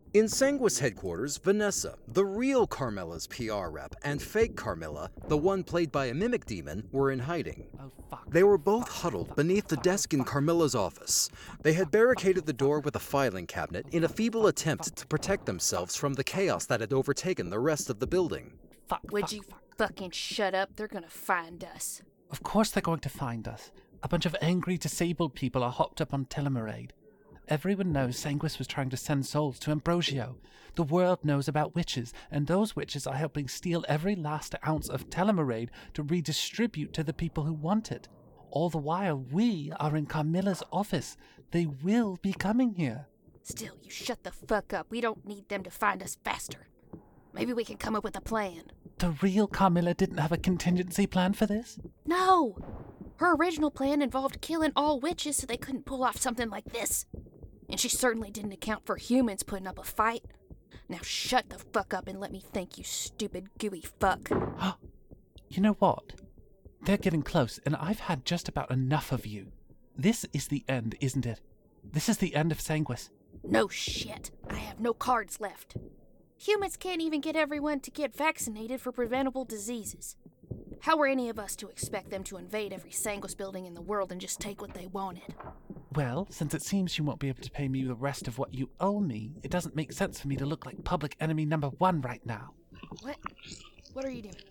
In Sanguis headquarters, Vanessa, the real Carmella's PR rep, and fake Carmilla, the one played by a mimic demon, were in hiding. Oh, fuck. They were both huddled beneath the desk in Carmilla's office. They had barricaded the door with a filing cabinet in a feeble attempt to protect themselves from the chaos that had overtaken the rest of the building. Would you fucking shut up? They're gonna find us. Of course they're going to find us. A bunch of angry, disabled people are hopped up on Telemarade. Everyone knows Sanguis was trying to send souls to Ambrosio. The world knows about witches, and those witches are helping steal every last ounce of Telemarade to redistribute to the people who want it. All the while, we are in Carmilla's office. They will be coming here. Still, you shut the fuck up. We don't need them to find us faster. Maybe we can come up with a plan. The real Carmilla didn't have a contingency plan for this? No! Her original plan involved killing all witches so they couldn't pull off something like this. And she certainly didn't account for humans putting up a fight. Now shut the fuck up and let me think, you stupid gooey fuck. You know what? They're getting close, and I've had just about enough of you. This is the end, isn't it? This is the end of Sanguis. No shit. I have no cards left. Humans can't even get everyone to get vaccinated for preventable diseases. How were any of us to expect them to invade every Sanguis building in the world and just take what they wanted? Well, since it seems you won't be able to pay me the rest of what you owe me, it doesn't make sense for me to look like public enemy number 1 right now. What? What are you doing?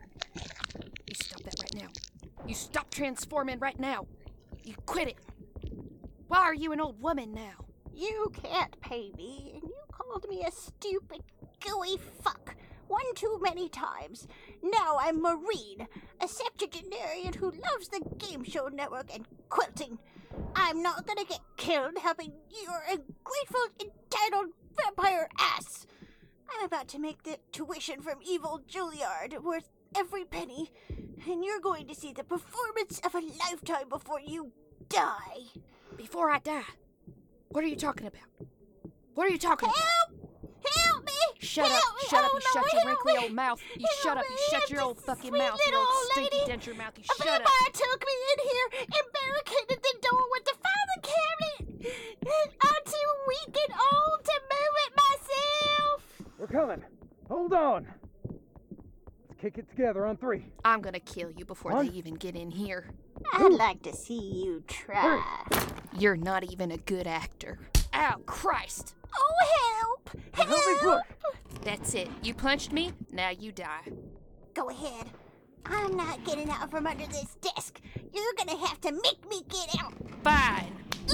You stop that right now. You stop transforming right now. You quit it. Why are you an old woman now? You can't pay me, and you called me a stupid, gooey fuck one too many times. Now I'm Marine, a septuagenarian who loves the game show network and quilting. I'm not gonna get killed helping your ungrateful, entitled vampire ass. I'm about to make the tuition from evil Juilliard worth every penny, and you're going to see the performance of a lifetime before you die. Before I die? What are you talking about? What are you talking about? Help me! Shut up, you shut your wrinkly old mouth. You shut up, you shut your old fucking mouth, your old stinky denture mouth, you shut up. A vampire took me in here and barricaded the door with the filing cabinet. I'm too weak and old to move it myself. We're coming. Hold on. Let's kick it together on 3. I'm gonna kill you before they even get in here. I'd like to see you try. You're not even a good actor. Ow, Christ! Oh, help! Help me push! That's it. You punched me, now you die. Go ahead. I'm not getting out from under this desk. You're gonna have to make me get out. Fine.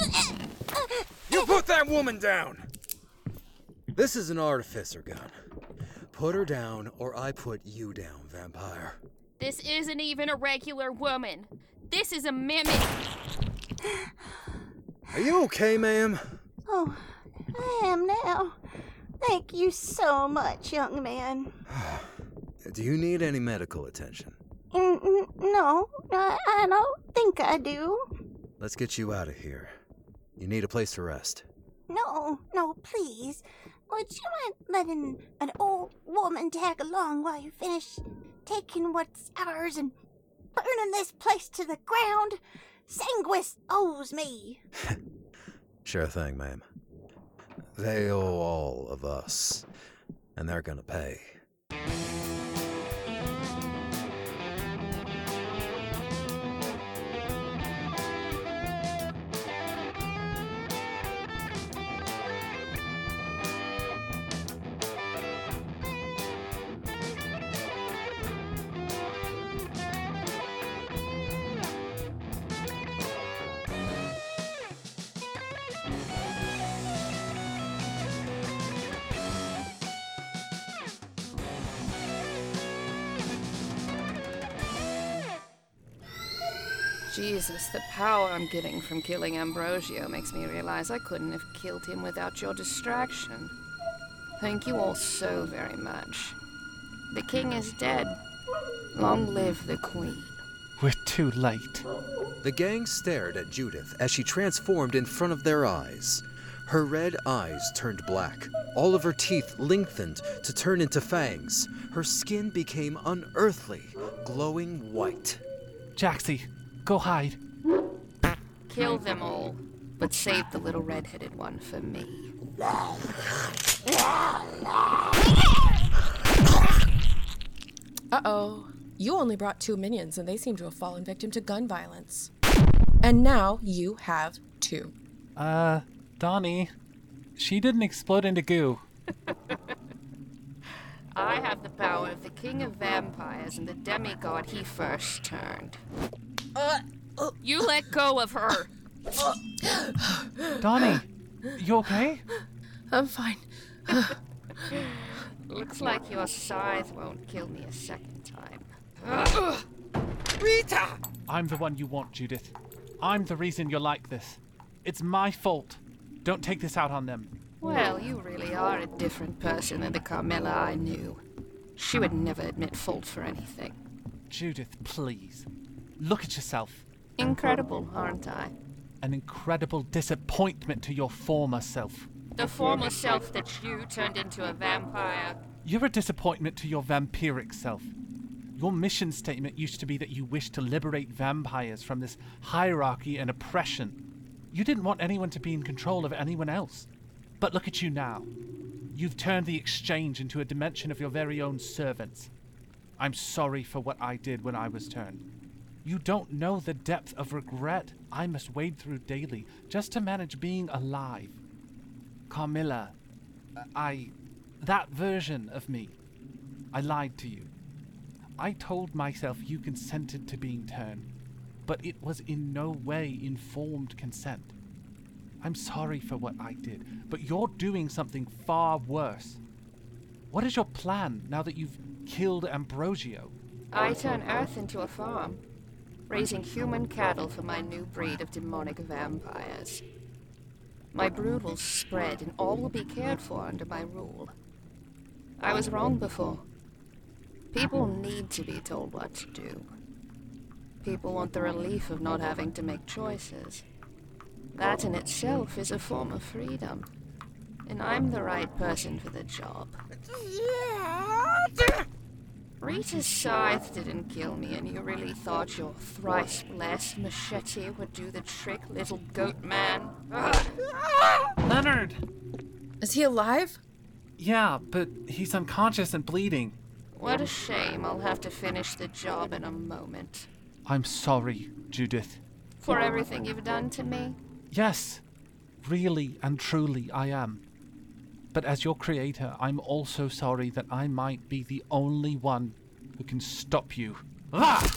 You put that woman down! This is an artificer gun. Put her down, or I put you down, vampire. This isn't even a regular woman. This is a mimic. Are you okay, ma'am? Oh, I am now. Thank you so much, young man. Do you need any medical attention? No, I don't think I do. Let's get you out of here. You need a place to rest. No, please. Would you mind letting an old woman tag along while you finish taking what's ours and burning this place to the ground? Sanguis owes me. Sure thing, ma'am. They owe all of us, and they're gonna pay. Jesus, the power I'm getting from killing Ambrosio makes me realize I couldn't have killed him without your distraction. Thank you all so very much. The king is dead. Long live the queen. We're too late. The gang stared at Judith as she transformed in front of their eyes. Her red eyes turned black. All of her teeth lengthened to turn into fangs. Her skin became unearthly, glowing white. Jaxie, go hide. Kill them all, but save the little red-headed one for me. Uh-oh. You only brought 2 minions, and they seem to have fallen victim to gun violence. And now you have 2. Donnie, she didn't explode into goo. I have the power of the king of vampires and the demigod he first turned. You let go of her. Donnie, you okay? I'm fine. Looks like your scythe won't kill me a second time. Rita! I'm the one you want, Judith. I'm the reason you're like this. It's my fault. Don't take this out on them. Well, you really are a different person than the Carmilla I knew. She would never admit fault for anything. Judith, please. Look at yourself. Incredible, aren't I? An incredible disappointment to your former self. The former self that you turned into a vampire. You're a disappointment to your vampiric self. Your mission statement used to be that you wished to liberate vampires from this hierarchy and oppression. You didn't want anyone to be in control of anyone else. But look at you now. You've turned the exchange into a dimension of your very own servants. I'm sorry for what I did when I was turned. You don't know the depth of regret I must wade through daily just to manage being alive. Carmilla, that version of me, I lied to you. I told myself you consented to being turned, but it was in no way informed consent. I'm sorry for what I did, but you're doing something far worse. What is your plan now that you've killed Ambrosio? I turn Earth into a farm, raising human cattle for my new breed of demonic vampires. My brood will spread and all will be cared for under my rule. I was wrong before. People need to be told what to do. People want the relief of not having to make choices. That in itself is a form of freedom. And I'm the right person for the job. Rita's scythe didn't kill me, and you really thought your thrice-blessed machete would do the trick, little goat man? Leonard! Is he alive? Yeah, but he's unconscious and bleeding. What a shame. I'll have to finish the job in a moment. I'm sorry, Judith. For everything you've done to me? Yes, really and truly I am. But as your creator, I'm also sorry that I might be the only one who can stop you. Ah!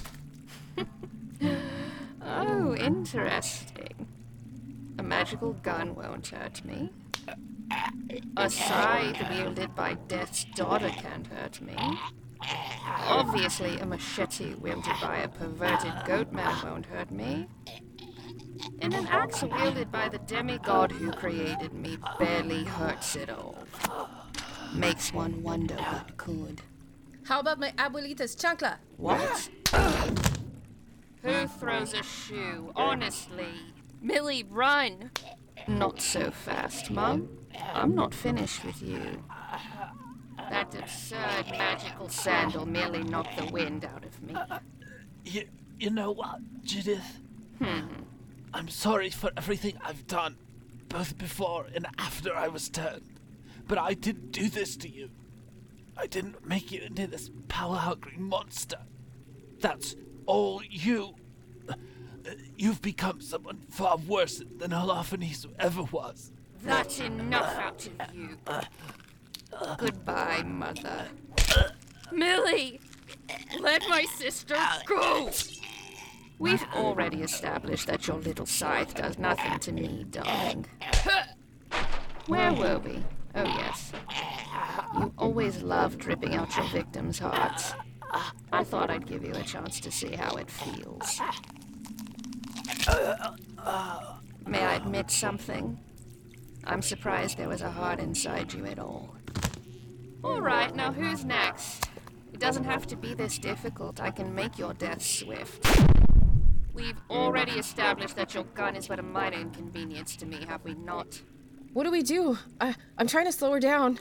Oh, interesting. A magical gun won't hurt me. A scythe wielded by Death's daughter can't hurt me. Obviously, a machete wielded by a perverted goat man won't hurt me. And an axe wielded by the demigod who created me barely hurts at all. Makes one wonder what could. How about my abuelita's chancla? What? Who throws a shoe? Honestly. Millie, run! Not so fast, Mum. I'm not finished with you. That absurd magical sandal merely knocked the wind out of me. You know what, Judith? I'm sorry for everything I've done, both before and after I was turned. But I didn't do this to you. I didn't make you into this power-hungry monster. That's all you. You've become someone far worse than Holofernes ever was. That's enough out of you. Goodbye, Mother. Millie! Let my sister go! We've already established that your little scythe does nothing to me, darling. Where were we? Oh, yes. You always loved ripping out your victims' hearts. I thought I'd give you a chance to see how it feels. May I admit something? I'm surprised there was a heart inside you at all. All right, now who's next? It doesn't have to be this difficult. I can make your death swift. We've already established that your gun is but a minor inconvenience to me, have we not? What do we do? I'm trying to slow her down.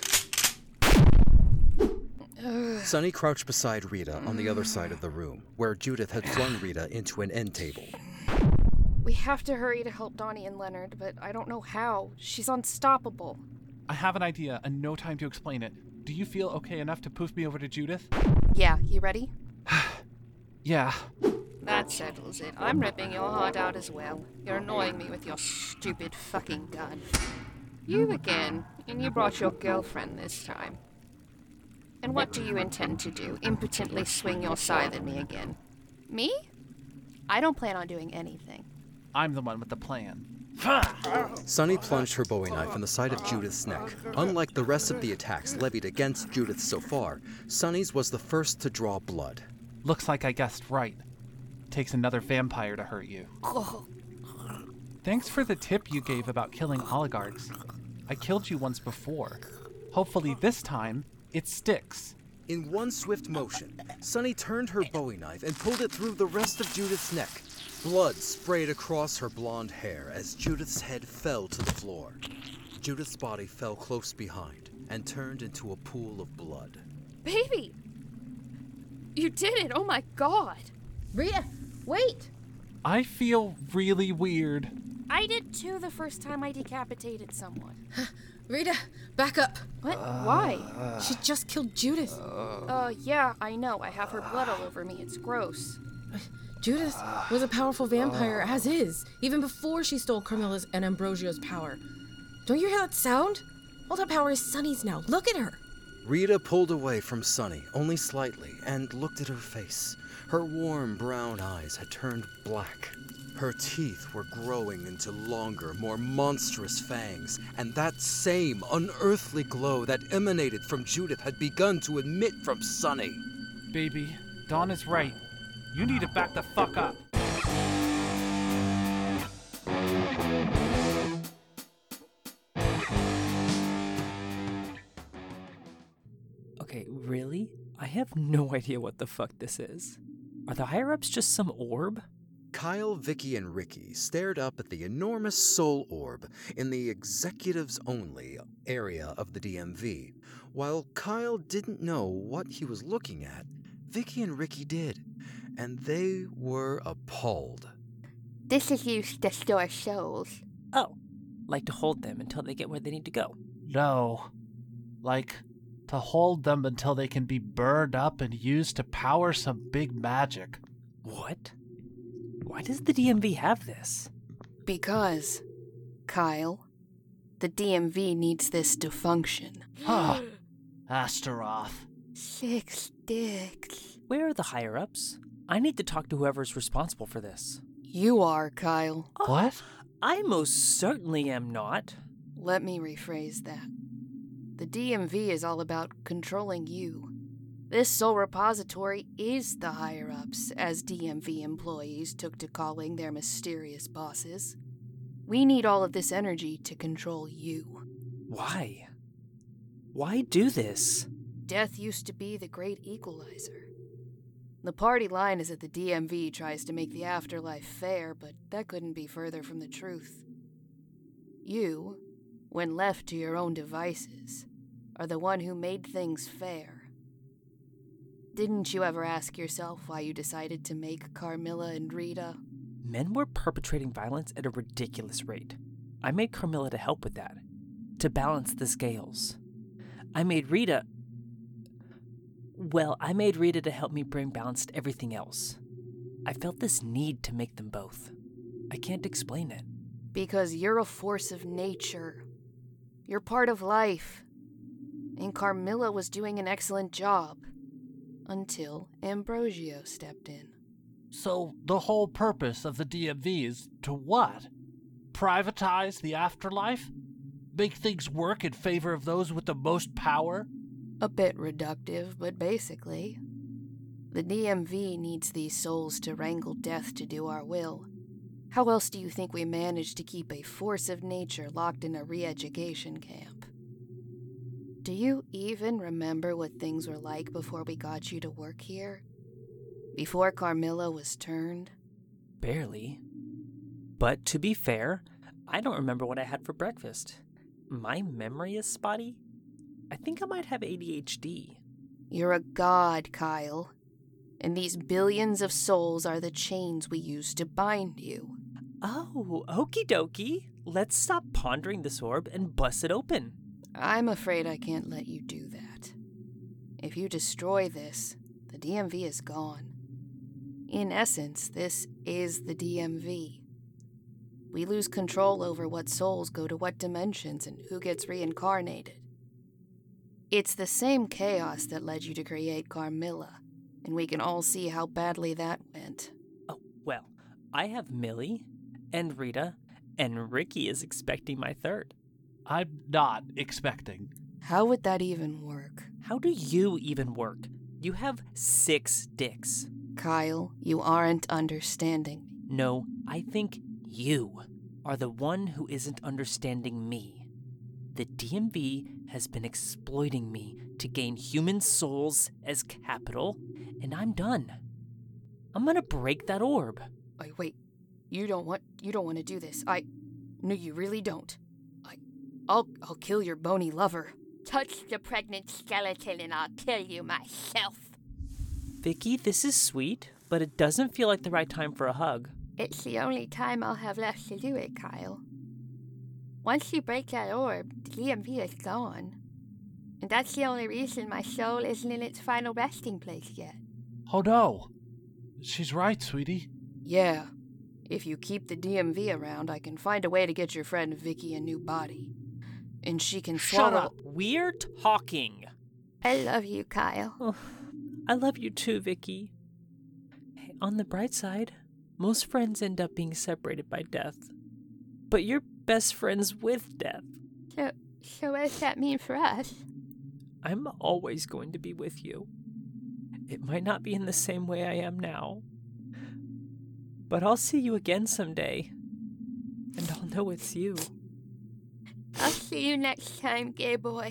Sunny crouched beside Rita on the other side of the room, where Judith had flung Rita into an end table. We have to hurry to help Donnie and Leonard, but I don't know how. She's unstoppable. I have an idea and no time to explain it. Do you feel okay enough to poof me over to Judith? Yeah, you ready? Yeah. That settles it. I'm ripping your heart out as well. You're annoying me with your stupid fucking gun. You again, and you brought your girlfriend this time. And what do you intend to do? Impotently swing your scythe at me again? Me? I don't plan on doing anything. I'm the one with the plan. Sunny plunged her Bowie knife in the side of Judith's neck. Unlike the rest of the attacks levied against Judith so far, Sunny's was the first to draw blood. Looks like I guessed right. Takes another vampire to hurt you. Thanks for the tip you gave about killing oligarchs. I killed you once before. Hopefully this time, it sticks. In one swift motion, Sunny turned her Bowie knife and pulled it through the rest of Judith's neck. Blood sprayed across her blonde hair as Judith's head fell to the floor. Judith's body fell close behind and turned into a pool of blood. Baby! You did it! Oh my god! Rita, wait! I feel really weird. I did too the first time I decapitated someone. Rita, back up. What? Why? She just killed Judith. Yeah, I know. I have her blood all over me. It's gross. Judith was a powerful vampire as is, even before she stole Carmilla's and Ambrosio's power. Don't you hear that sound? All that power is Sunny's now. Look at her. Rita pulled away from Sunny, only slightly, and looked at her face. Her warm brown eyes had turned black. Her teeth were growing into longer, more monstrous fangs, and that same unearthly glow that emanated from Judith had begun to emit from Sunny. Baby, Dawn is right. You need to back the fuck up. Okay, really? I have no idea what the fuck this is. Are the higher-ups just some orb? Kyle, Vicky, and Ricky stared up at the enormous soul orb in the executives-only area of the DMV. While Kyle didn't know what he was looking at, Vicky and Ricky did, and they were appalled. This is used to store souls. Oh, like to hold them until they get where they need to go. No. Like, to hold them until they can be burned up and used to power some big magic. What? Why does the DMV have this? Because, Kyle, the DMV needs this to function. Astaroth. 6 dicks. Where are the higher-ups? I need to talk to whoever's responsible for this. You are, Kyle. What? I most certainly am not. Let me rephrase that. The DMV is all about controlling you. This soul repository is the higher-ups, as DMV employees took to calling their mysterious bosses. We need all of this energy to control you. Why? Why do this? Death used to be the great equalizer. The party line is that the DMV tries to make the afterlife fair, but that couldn't be further from the truth. You, when left to your own devices, are the one who made things fair. Didn't you ever ask yourself why you decided to make Carmilla and Rita? Men were perpetrating violence at a ridiculous rate. I made Carmilla to help with that, to balance the scales. I made Rita to help me bring balance to everything else. I felt this need to make them both. I can't explain it. Because you're a force of nature. You're part of life. And Carmilla was doing an excellent job. Until Ambrosio stepped in. So the whole purpose of the DMV is to what? Privatize the afterlife? Make things work in favor of those with the most power? A bit reductive, but basically. The DMV needs these souls to wrangle death to do our will. How else do you think we managed to keep a force of nature locked in a re-education camp? Do you even remember what things were like before we got you to work here? Before Carmilla was turned? Barely. But to be fair, I don't remember what I had for breakfast. My memory is spotty. I think I might have ADHD. You're a god, Kyle. And these billions of souls are the chains we use to bind you. Oh, okie dokie. Let's stop pondering this orb and bust it open. I'm afraid I can't let you do that. If you destroy this, the DMV is gone. In essence, this is the DMV. We lose control over what souls go to what dimensions and who gets reincarnated. It's the same chaos that led you to create Carmilla, and we can all see how badly that went. Oh, well, I have Millie and Rita, and Ricky is expecting my third. I'm not expecting. How would that even work? How do you even work? You have 6 dicks. Kyle, you aren't understanding me. No, I think you are the one who isn't understanding me. The DMV has been exploiting me to gain human souls as capital, and I'm done. I'm gonna break that orb. Wait. You don't want to do this. No, you really don't. I'll kill your bony lover. Touch the pregnant skeleton and I'll kill you myself. Vicky, this is sweet, but it doesn't feel like the right time for a hug. It's the only time I'll have left to do it, Kyle. Once you break that orb, the DMV is gone. And that's the only reason my soul isn't in its final resting place yet. Oh no. She's right, sweetie. Yeah. If you keep the DMV around, I can find a way to get your friend Vicky a new body. And she can swallow... Shut up! We're talking! I love you, Kyle. Oh, I love you too, Vicky. Hey, on the bright side, most friends end up being separated by death. But you're best friends with death. So what does that mean for us? I'm always going to be with you. It might not be in the same way I am now. But I'll see you again someday. And I'll know it's you. I'll see you next time, gay boy.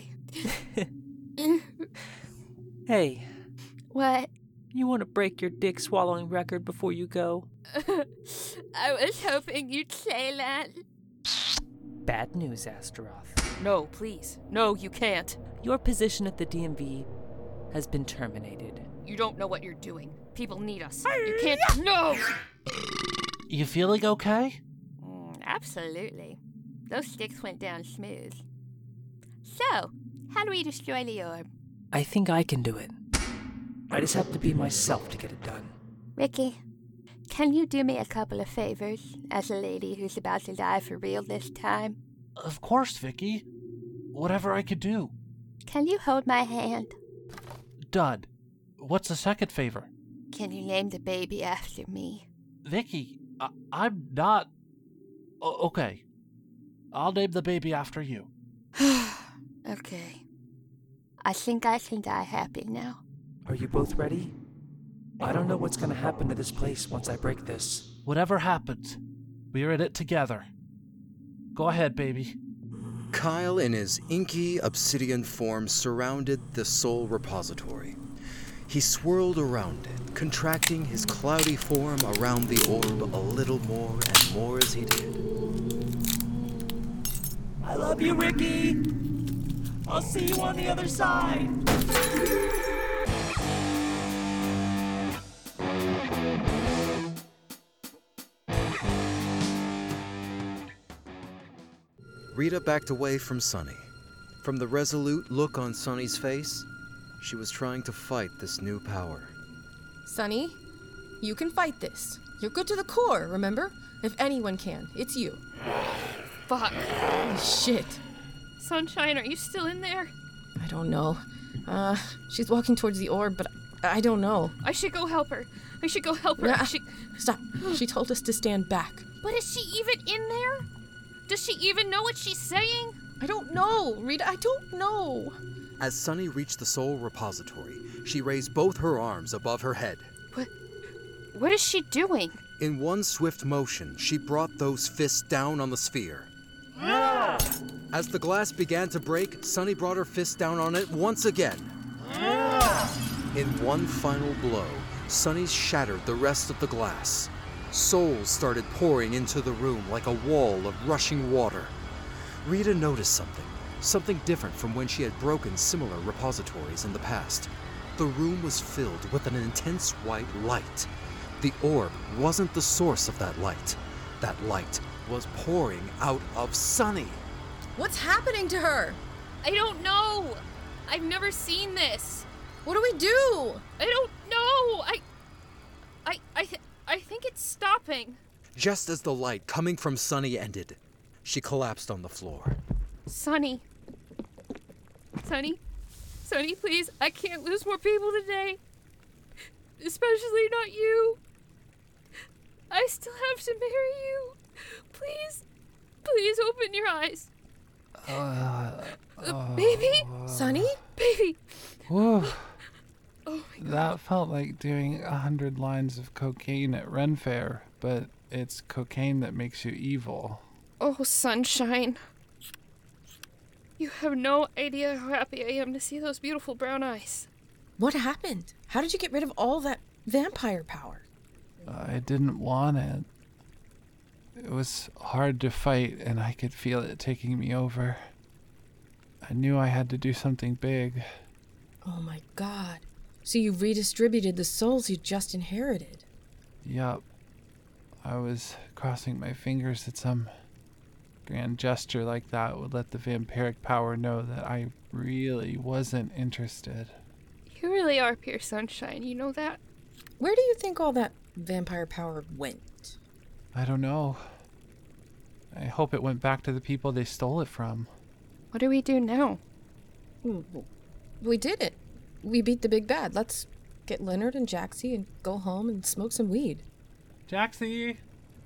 Hey. What? You want to break your dick swallowing record before you go? I was hoping you'd say that. Bad news, Astaroth. No, please. No, you can't. Your position at the DMV has been terminated. You don't know what you're doing. People need us. You can't... No! You feeling okay? Absolutely. Those sticks went down smooth. So, how do we destroy the orb? I think I can do it. I just have to be myself to get it done. Ricky, can you do me a couple of favors as a lady who's about to die for real this time? Of course, Vicky. Whatever I could do. Can you hold my hand? Done. What's the second favor? Can you name the baby after me? Vicky, I'm not... okay. I'll name the baby after you. Okay. I think I can die happy now. Are you both ready? I don't know what's gonna happen to this place once I break this. Whatever happens, we're in it together. Go ahead, baby. Kyle in his inky obsidian form surrounded the soul repository. He swirled around it, contracting his cloudy form around the orb a little more and more as he did. I love you, Ricky! I'll see you on the other side! Rita backed away from Sunny. From the resolute look on Sunny's face, she was trying to fight this new power. Sunny, you can fight this. You're good to the core, remember? If anyone can, it's you. Fuck. Shit. Sunshine, are you still in there? I don't know. She's walking towards the orb, but I don't know. I should go help her. Nah, stop. She told us to stand back. But is she even in there? Does she even know what she's saying? I don't know, Rita. I don't know. As Sunny reached the soul repository, she raised both her arms above her head. What is she doing? In one swift motion, she brought those fists down on the sphere. As the glass began to break, Sunny brought her fist down on it once again. In one final blow, Sunny shattered the rest of the glass. Souls started pouring into the room like a wall of rushing water. Rita noticed something different from when she had broken similar repositories in the past. The room was filled with an intense white light. The orb wasn't the source of that light. That light was pouring out of Sunny. What's happening to her? I don't know. I've never seen this. What do we do? I don't know. I think it's stopping. Just as the light coming from Sunny ended, she collapsed on the floor. Sunny, please. I can't lose more people today. Especially not you. I still have to marry you. Please open your eyes. Baby? Sunny? Baby. Whoa. Oh my God. That felt like doing 100 lines of cocaine at Ren Fair, but it's cocaine that makes you evil. Oh, sunshine. You have no idea how happy I am to see those beautiful brown eyes. What happened? How did you get rid of all that vampire power? I didn't want it. It was hard to fight, and I could feel it taking me over. I knew I had to do something big. Oh my God. So you redistributed the souls you just inherited. Yup. I was crossing my fingers that some grand gesture like that would let the vampiric power know that I really wasn't interested. You really are pure sunshine, you know that? Where do you think all that vampire power went? I don't know. I hope it went back to the people they stole it from. What do we do now? We did it. We beat the big bad. Let's get Leonard and Jaxie and go home and smoke some weed. Jaxie!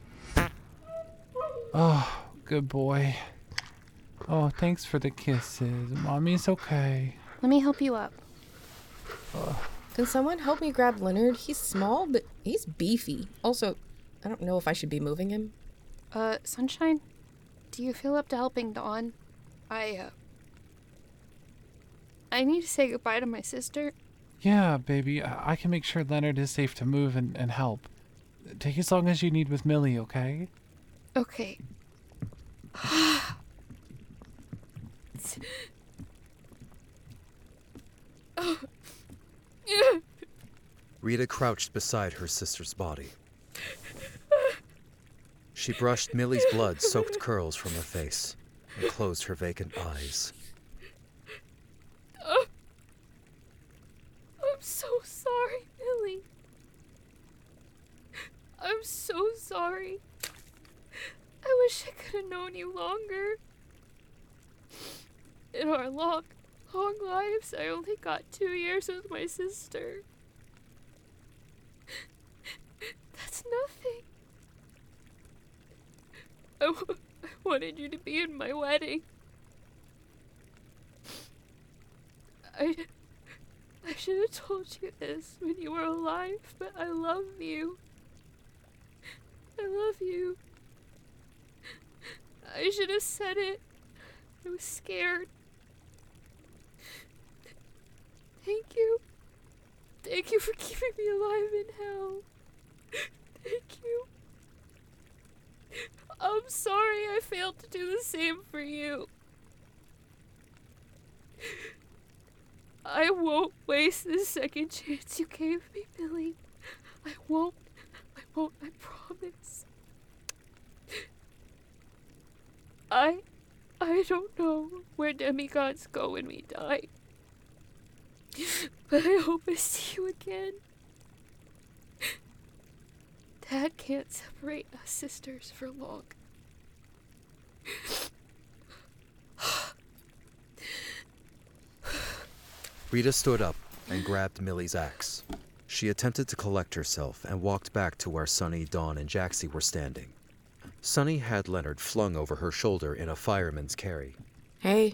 Oh, good boy. Oh, thanks for the kisses. Mommy's okay. Let me help you up. Can someone help me grab Leonard? He's small, but he's beefy. Also, I don't know if I should be moving him. Sunshine? Do you feel up to helping Dawn? I need to say goodbye to my sister. Yeah, baby. I can make sure Leonard is safe to move and help. Take as long as you need with Millie, okay? Okay. Rita crouched beside her sister's body. She brushed Millie's blood-soaked curls from her face and closed her vacant eyes. I'm so sorry, Millie. I'm so sorry. I wish I could have known you longer. In our long lives, I only got 2 years with my sister. That's nothing. I wanted you to be in my wedding. I should have told you this when you were alive, but I love you. I love you. I should have said it. I was scared. Thank you. Thank you for keeping me alive in hell. Thank you. I'm sorry I failed to do the same for you. I won't waste this second chance you gave me, Billy. I won't, I promise. I don't know where demigods go when we die. But I hope I see you again. Dad can't separate us sisters for long. Rita stood up and grabbed Millie's axe. She attempted to collect herself and walked back to where Sunny, Dawn, and Jaxie were standing. Sunny had Leonard flung over her shoulder in a fireman's carry. Hey,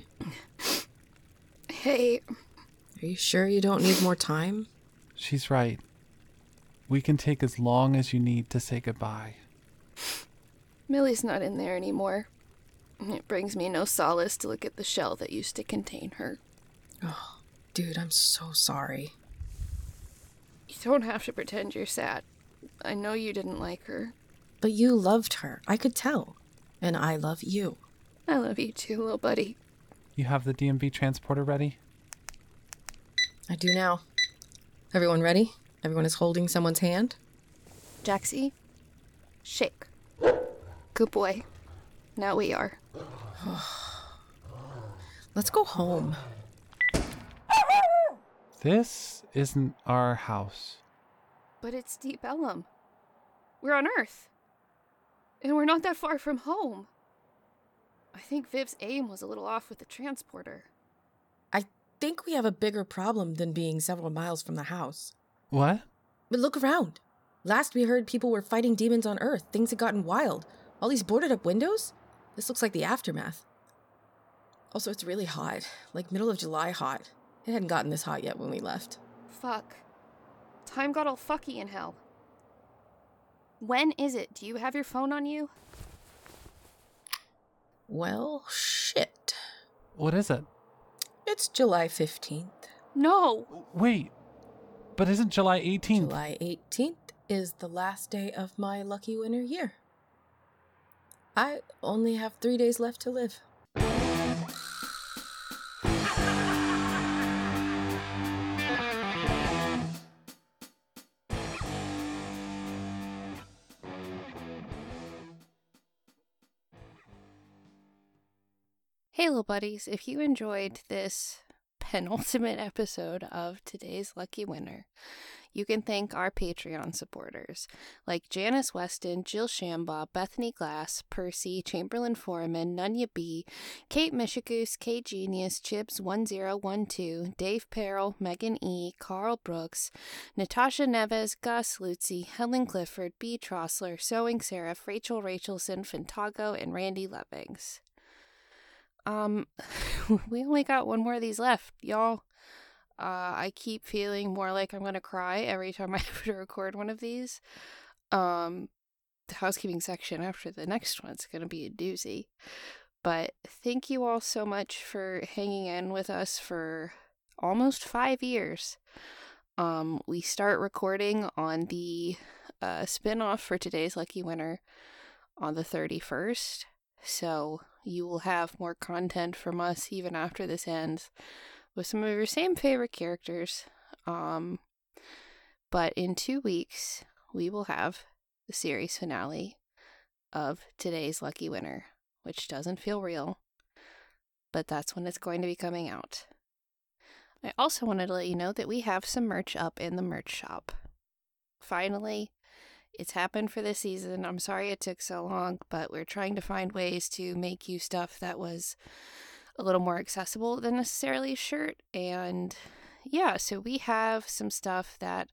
Hey, are you sure you don't need more time? She's right. We can take as long as you need to say goodbye. Millie's not in there anymore. It brings me no solace to look at the shell that used to contain her. Oh, dude, I'm so sorry. You don't have to pretend you're sad. I know you didn't like her. But you loved her. I could tell. And I love you. I love you too, little buddy. You have the DMV transporter ready? I do now. Everyone ready? Everyone is holding someone's hand? Jaxie, shake. Good boy. Now we are. Let's go home. This isn't our house. But it's Deep Ellum. We're on Earth. And we're not that far from home. I think Viv's aim was a little off with the transporter. I think we have a bigger problem than being several miles from the house. What? But look around. Last we heard, people were fighting demons on Earth. Things had gotten wild. All these boarded up windows? This looks like the aftermath. Also, it's really hot. Like middle of July hot. It hadn't gotten this hot yet when we left. Fuck. Time got all fucky in hell. When is it? Do you have your phone on you? Well, shit. What is it? It's July 15th. No! Wait, but isn't July 18th? July 18th is the last day of my lucky winter year. I only have 3 days left to live. Hey, little buddies, if you enjoyed this penultimate episode of today's Lucky Winner, you can thank our Patreon supporters like Janice Weston, Jill Shambaugh, Bethany Glass, Percy, Chamberlain Foreman, Nunya B, Kate Mishigoose, Kate Genius, Chibs1012, Dave Perrell, Megan E, Carl Brooks, Natasha Neves, Gus Lutzi, Helen Clifford, B. Trossler, Sewing Seraph, Rachel Rachelson, Fantago, and Randy Levings. We only got one more of these left, y'all. I keep feeling more like I'm gonna cry every time I have to record one of these. The housekeeping section after the next one's gonna be a doozy. But thank you all so much for hanging in with us for almost 5 years. We start recording on the spin-off for today's Lucky Winner on the 31st. So you will have more content from us even after this ends with some of your same favorite characters. But in 2 weeks, we will have the series finale of today's Lucky Winner, which doesn't feel real, but that's when it's going to be coming out. I also wanted to let you know that we have some merch up in the merch shop. Finally, it's happened for this season. I'm sorry it took so long, but we're trying to find ways to make you stuff that was a little more accessible than necessarily a shirt. And yeah, so we have some stuff that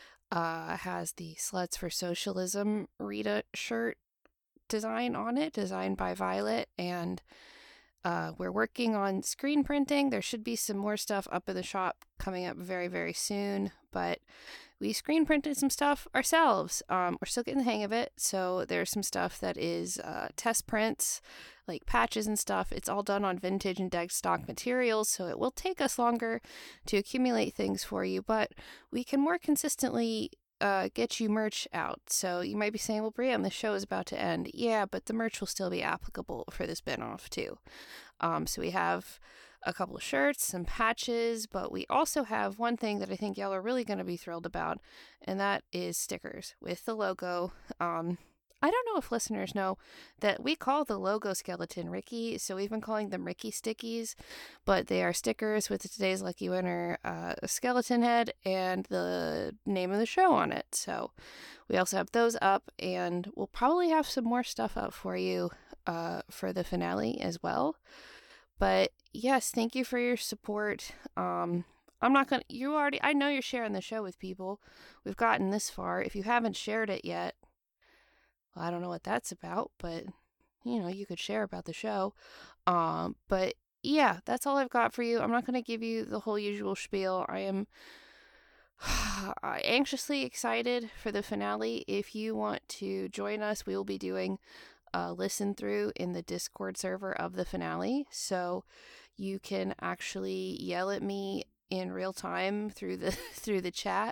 has the Sluts for Socialism Rita shirt design on it, designed by Violet. And we're working on screen printing. There should be some more stuff up in the shop coming up very, very soon. But we screen printed some stuff ourselves. We're still getting the hang of it. So there's some stuff that is test prints, like patches and stuff. It's all done on vintage and dead stock materials. So it will take us longer to accumulate things for you. But we can more consistently get you merch out. So you might be saying, well, Briam, the show is about to end. Yeah, but the merch will still be applicable for the spin-off too. So we have a couple of shirts, some patches, but we also have one thing that I think y'all are really going to be thrilled about, and that is stickers with the logo. I don't know if listeners know that we call the logo skeleton Ricky, so we've been calling them Ricky Stickies, but they are stickers with today's Lucky Winner a skeleton head and the name of the show on it. So we also have those up, and we'll probably have some more stuff up for you for the finale as well. But yes, thank you for your support. I know you're sharing the show with people. We've gotten this far. If you haven't shared it yet, well, I don't know what that's about, but you could share about the show. But yeah, that's all I've got for you. I'm not going to give you the whole usual spiel. I am anxiously excited for the finale. If you want to join us, we will be doing listen through in the Discord server of the finale, so you can actually yell at me in real time through the chat.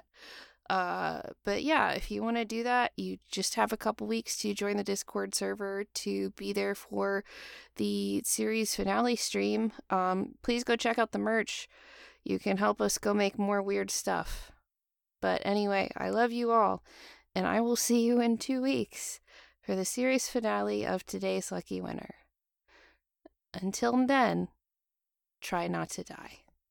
But yeah, if you want to do that, you just have a couple weeks to join the Discord server to be there for the series finale stream. Please go check out the merch. You can help us go make more weird stuff. But anyway, I love you all, and I will see you in 2 weeks for the series finale of today's Lucky Winner. Until then, try not to die.